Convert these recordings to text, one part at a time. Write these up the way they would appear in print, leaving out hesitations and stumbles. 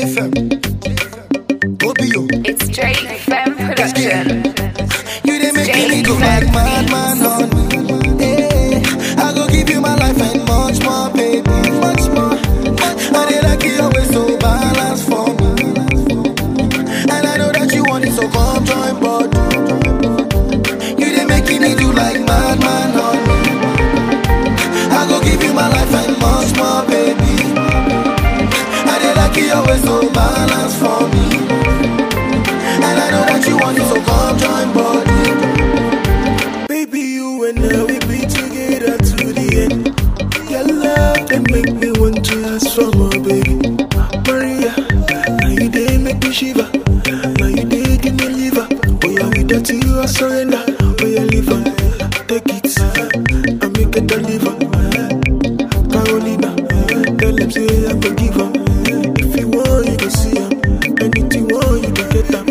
JFM, Obio. It's JFM production. You they make me go like madman on. Hey, I go give you my life and much more, baby, much more. I dey like you always so balanced for me, and I know that you want it, so come join body. You they making me do like madman on. I go give you my life and much more, baby. I dey like you always so balanced for me, and I know that you want it, so come join body. Baby, you and I, we be together to the end. Your love, they make me want to ask for more, baby. Maria, now you they make me shiver. Now you they give me liver. Oh yeah, without you I surrender. Oh yeah, live on, take it, I make it deliver. Carolina, tell them say I go give her. If you want, you go see her. Anything you want, you can get her.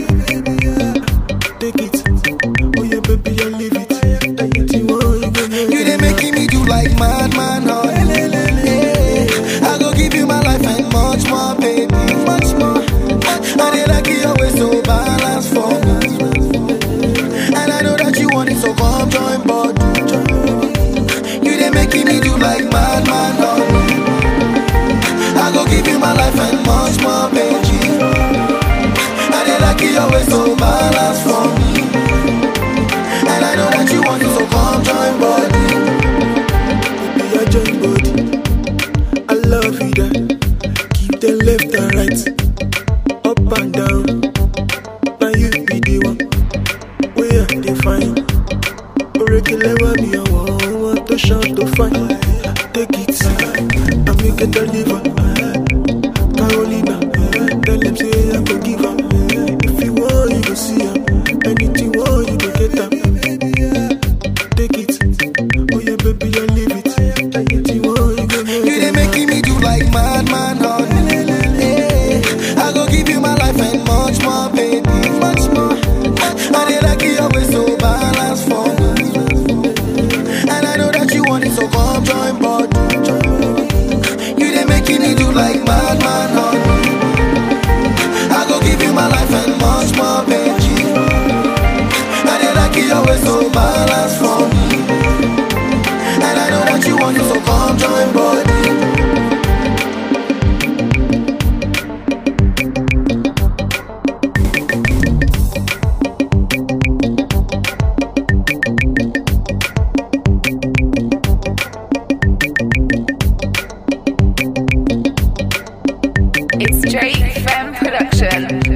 Take it, oh yeah, baby, I leave it. Anything you want, you can get her. You they making me do like madman on. Hey, I go give you my life and much more, baby, much more. I dey like you always so balanced for me, and I know that you want it, so come join body. You they making me do like madman on. I go give you my life and much more, baby. I dey like you always so balanced for me, and I know that you want it, so come join body. Baby, I join body. I love you that. Keep them left and right, up and down. Now you be the one. Where they find? Regular me, I want to shout to find. Take it, I make it deliver. Carolina, tell them say I go give her. If you want, you go see her. Anything you want, you go get her. Take it, oh yeah, baby, I leave it. Anything you want, you go get her. You they making me do like madman on. Hey, I go give you my life and much more, baby, much more. I dey like you always so balanced for me, and I know that you want it, so come join body. You they making me do like madman on. I go give you my life and much more, baby. I dey like you always so balanced for me, and I know that you want it, so come join body. It's JFM production.